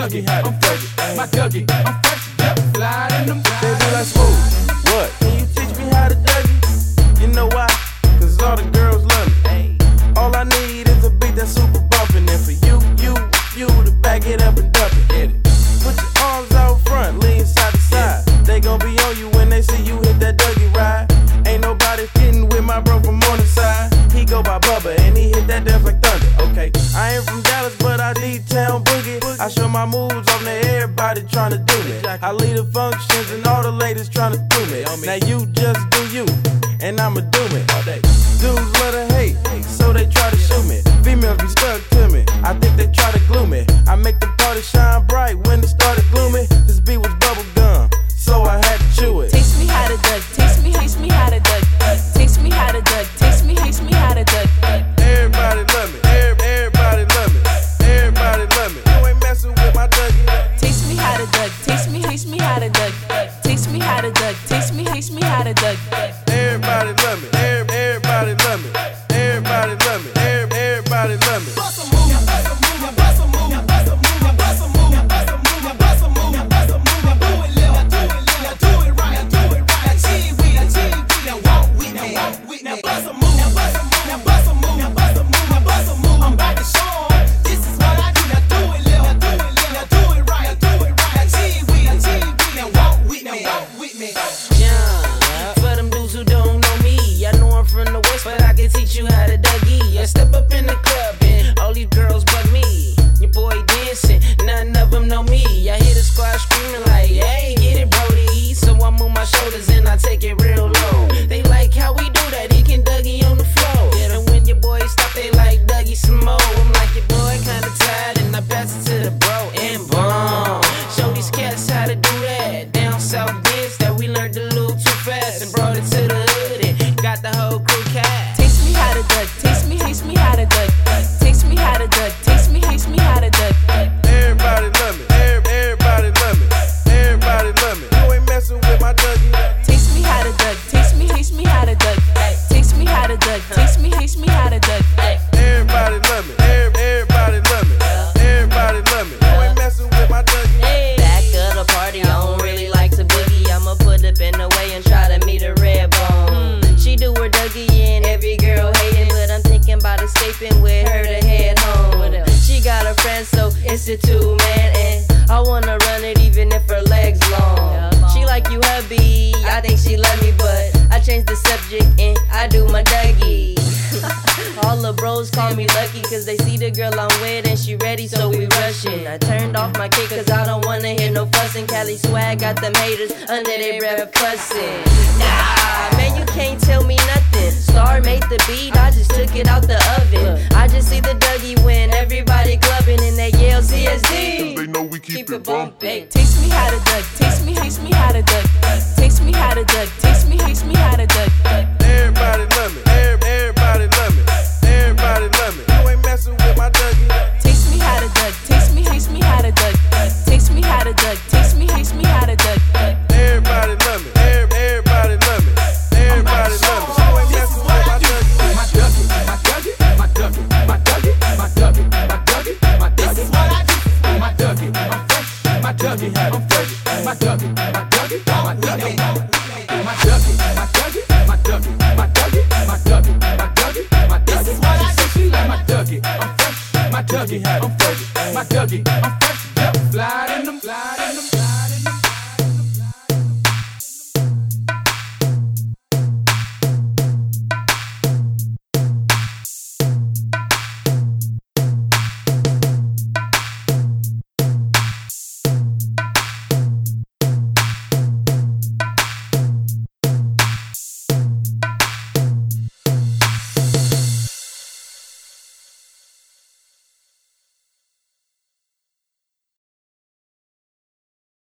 Dougie had them fresh. My Dougie, I'm fresh, yep, fly in them. They be like, smooth, what? Can you teach me how to Dougie? You know why? Cause all the girls love me. All I need is a beat that's super bumpin'. And for you to back it up and dump it. Hit it. Put your arms out front, lean side to side. They gon' be on you when they see you hit that Dougie ride. Ain't nobody fitting with my bro from Morningside. He go by Bubba and he hit that dance like thunder. Okay, I ain't from Dallas, but I D-Town boogie. I show my moves on there, everybody tryna do me. I lead the functions and all the ladies tryna do me. Now you just do you, and I'ma do me all day. Dudes love to hate, so they try to shoot me. Females be stuck to me, I think they try to glue me. I make the party shine bright when it started gloomy. This beat was bubble gum, so I had to chew it. Taste me how to duck, taste me, taste me how to duck. Taste me how to duck, taste me, taste me how to duck. Everybody love me, everybody love me, everybody love me. You ain't messing with my Dougie. Taste me how to duck, taste me, taste me how to duck. Taste me how to duck, taste me, taste me how to duck. Everybody love me, everybody love me, everybody love me, everybody love me. Bust a move, bust a move, bust a move, bust a move, bust a move, bust a move, bust a move, bust a move. Do it, Lil, do it, Lil, do it right, do it right. Achieve we, now walk with me, now bust a move, now bust a move, now bust a move, now bust a move, now bust a move. I'm about to show 'em, this is what I do. Now do it, Lil, do it, Lil, now do it right, do it right. Achieve we, now walk with me, now walk with me. Yeah, for them dudes who don't know me, I know I'm from the West, but I can teach you how to Dougie. I step up in the club and all these girls bug me. Your boy dancing, none of them know me. I hear the squad screaming like, hey, get it, Brody. So I move my shoulders and I take it real low. They like how we do that, he can Dougie on the floor. And when your boy stop, they like Dougie some more. I'm like, your boy kinda tired, and I pass it to the bro and boom. Show these cats how to do that. Down south dance that we learned a little too fast and brought it to the hood and got the whole crew cat. Taste me how to duck, taste me, taste me how to duck. Taste me how to duck, taste me, taste me how to duck. Everybody love me, everybody love me, everybody love me. You ain't messing with my Dougie. Taste me how to duck, taste me, taste me how to duck. Taste me how to duck, taste me, taste me how to duck. Everybody love me, everybody love me, everybody love me. You ain't messing with my Dougie. Back of the party, I don't really like to boogie. I'ma put up in the way and try to meet a red bone. She do her Dougie and every girl hating, but I'm thinking about escaping with her to head home. She got a friend, so it's a two-man, and I wanna run it even if her legs long. She like you hubby, I think she love me, but I changed the subject and I do my Dougie. All the bros call me lucky cause they see the girl I'm with and she ready, so we rushin'. I turned off my kick cause I don't wanna hear no fussin'. Cali swag got them haters under their breath cussin'. Nah, man, you can't tell me nothing. Star made the beat, I just took it out the oven. I just see the Dougie when everybody clubbing and they yell CSD. They know we keep it bumpin'. Taste me how to duck, taste me, taste me how to duck. Taste me how to duck, taste me, taste me how to duck. Everybody love me, everybody love me, everybody love me. You ain't messing with my Dougie. Taste me how to duck, taste me, taste me how to duck. Taste me how to duck, taste me, taste me how to duck. Everybody love me, everybody love me, everybody love me. You ain't messing with my Dougie. My Dougie, my Dougie, my Dougie, my Dougie, my Dougie, my Dougie, my Dougie. This is what I do. My Dougie, I'm fresh. My Dougie, I'm fresh. My Dougie, my Dougie, my Dougie, my Dougie, my Dougie, my Dougie, my Dougie, my Dougie, my Dougie, my Dougie. This is what I do. She like my Dougie, I'm fresh. My Dougie, I'm fresh. My Dougie, I'm fresh. Yep, fly.